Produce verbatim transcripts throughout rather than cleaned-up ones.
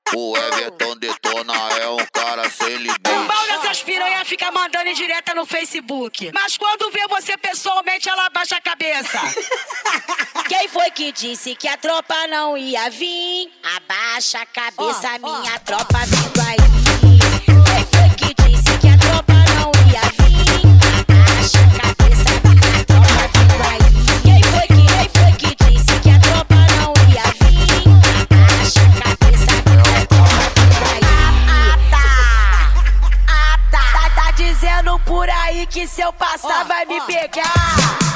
O Everton Detona é um cara sem limite. O pau dessas piranha fica mandando em direta no Facebook. Mas quando vê você pessoalmente, ela abaixa a cabeça. Quem foi que disse que a tropa não ia vir? Abaixa a cabeça, oh, minha oh, tropa vindo aí. Quem foi que disse que a tropa não ia vir? Abaixa a cabeça, minha tropa vindo aí. Quem foi que, quem foi que disse que a tropa não ia vir? Abaixa a cabeça, minha tropa vindo aí. Ah, tá, ah, tá, tá, tá dizendo por aí que se eu passar oh, vai me oh. pegar.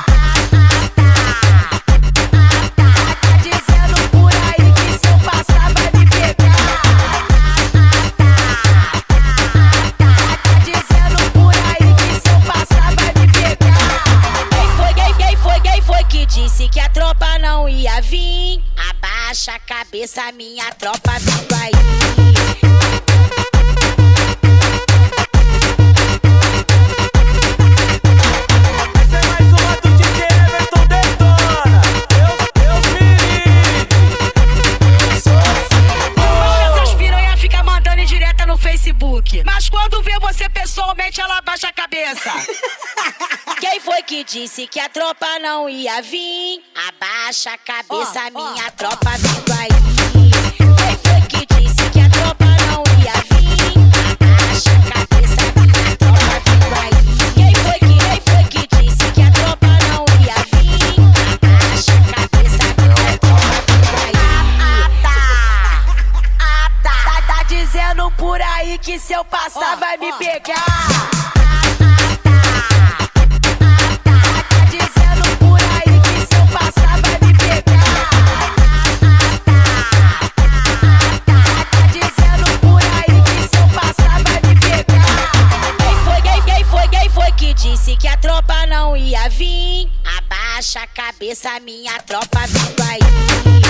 Disse que a tropa não ia vir. Abaixa a cabeça, minha tropa vindo aí. Essa é mais uma do D J Everton Detona. Deus, Deus me livre. O pau dessas piranha fica mandando em direta no Facebook. Mas quando vê você pessoalmente, ela abaixa a cabeça. Quem foi que disse que a tropa não ia vir? Abaixa a cabeça, oh, minha oh, tropa vindo aí. Quem foi que disse que a tropa não ia vir? Abaixa a cabeça, minha tropa vindo aí. Quem foi que, quem foi que disse que a tropa não ia vir? Abaixa a cabeça, minha tropa vindo aí. Ah, tá, ah, tá, tá, tá dizendo por aí que se eu passar oh, vai me oh. pegar. Disse que a tropa não ia vir. Abaixa a cabeça, minha tropa vindo aí.